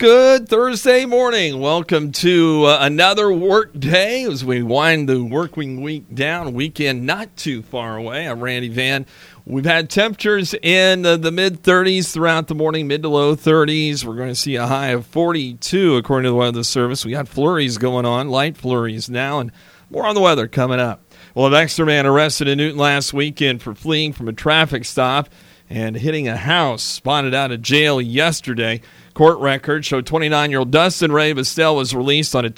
Good Thursday morning. Welcome to another work day as we wind the working week down. Weekend not too far away. I'm Randy Van. We've had temperatures in the mid-30s throughout the morning, mid to low 30s. We're going to see a high of 42 according to the Weather Service. We got flurries going on, light flurries now, and more on the weather coming up. Well, an extra man arrested in Newton last weekend for fleeing from a traffic stop and hitting a house, spotted out of jail yesterday. Court records show 29-year-old Dustin Ray Bastel was released on a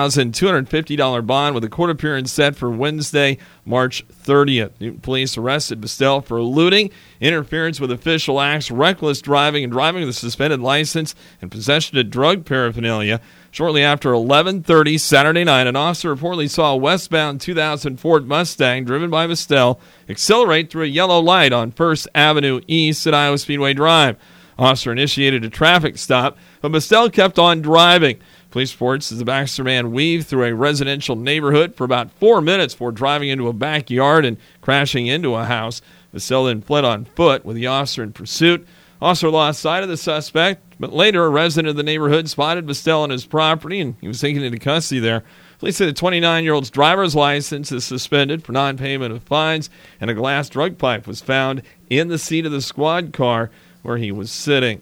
$2,250 bond with a court appearance set for Wednesday, March 30th. Newton police arrested Bastel for looting, interference with official acts, reckless driving, and driving with a suspended license, and possession of drug paraphernalia. Shortly after 11:30 Saturday night, an officer reportedly saw a westbound 2000 Ford Mustang driven by Bastel accelerate through a yellow light on 1st Avenue East at Iowa Speedway Drive. Officer initiated a traffic stop, but Bastel kept on driving. Police reports that the Baxter man weaved through a residential neighborhood for about 4 minutes before driving into a backyard and crashing into a house. Bastel then fled on foot with the officer in pursuit. Officer lost sight of the suspect, but later a resident of the neighborhood spotted Bastel on his property, and he was taken into custody there. Police say the 29-year-old's driver's license is suspended for non-payment of fines, and a glass drug pipe was found in the seat of the squad car where he was sitting.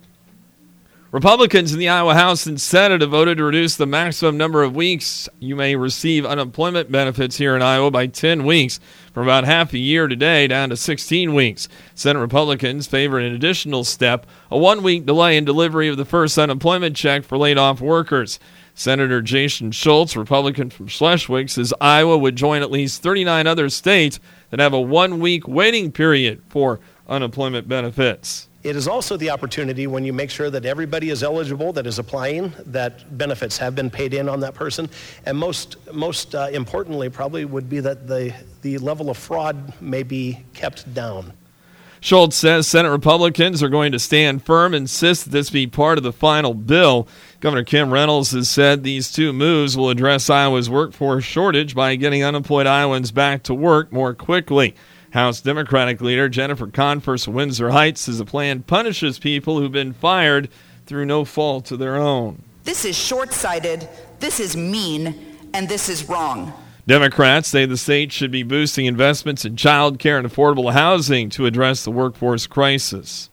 Republicans in the Iowa House and Senate have voted to reduce the maximum number of weeks you may receive unemployment benefits here in Iowa by 10 weeks, from about half a year today down to 16 weeks. Senate Republicans favor an additional step, a 1-week delay in delivery of the first unemployment check for laid-off workers. Senator Jason Schultz, Republican from Schleswig, says Iowa would join at least 39 other states that have a 1-week waiting period for unemployment benefits. It is also the opportunity when you make sure that everybody is eligible that is applying, that benefits have been paid in on that person. And most importantly probably would be that the level of fraud may be kept down. Schultz says Senate Republicans are going to stand firm and insist that this be part of the final bill. Governor Kim Reynolds has said these two moves will address Iowa's workforce shortage by getting unemployed Iowans back to work more quickly. House Democratic leader Jennifer Converse of Windsor Heights says the plan punishes people who've been fired through no fault of their own. This is short-sighted, this is mean, and this is wrong. Democrats say the state should be boosting investments in child care and affordable housing to address the workforce crisis.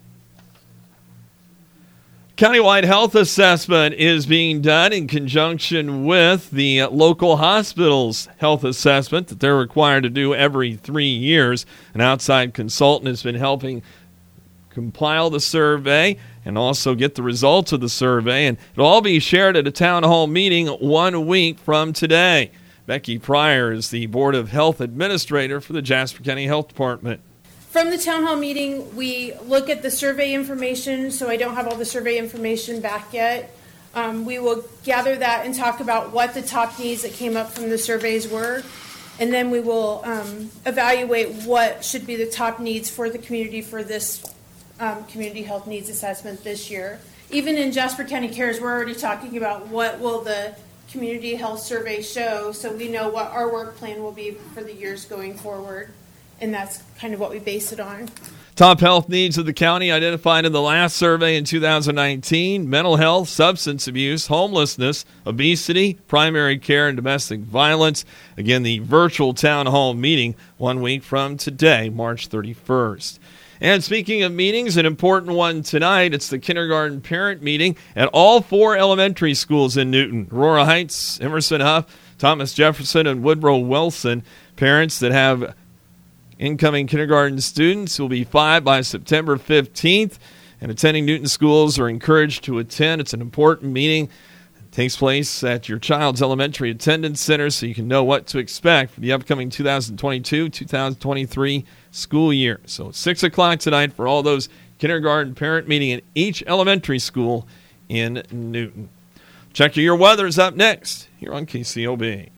Countywide health assessment is being done in conjunction with the local hospital's health assessment that they're required to do every 3 years. An outside consultant has been helping compile the survey and also get the results of the survey, and it'll all be shared at a town hall meeting 1 week from today. Becky Pryor is the Board of Health Administrator for the Jasper County Health Department. From the town hall meeting, we look at the survey information, so I don't have all the survey information back yet. We will gather that and talk about what the top needs that came up from the surveys were, and then we will evaluate what should be the top needs for the community for this community health needs assessment this year. Even in Jasper County Cares, we're already talking about what will the community health survey show, so we know what our work plan will be for the years going forward. And that's kind of what we base it on. Top health needs of the county identified in the last survey in 2019: mental health, substance abuse, homelessness, obesity, primary care, and domestic violence. Again, the virtual town hall meeting 1 week from today, March 31st. And speaking of meetings, an important one tonight. It's the kindergarten parent meeting at all 4 elementary schools in Newton: Aurora Heights, Emerson Huff, Thomas Jefferson, and Woodrow Wilson. Parents that have incoming kindergarten students will be 5 by September 15th, and attending Newton schools are encouraged to attend. It's an important meeting. It takes place at your child's elementary attendance center, so you can know what to expect for the upcoming 2022-2023 school year. So 6 o'clock tonight for all those kindergarten parent meeting at each elementary school in Newton. Check your weather's up next here on KCOB.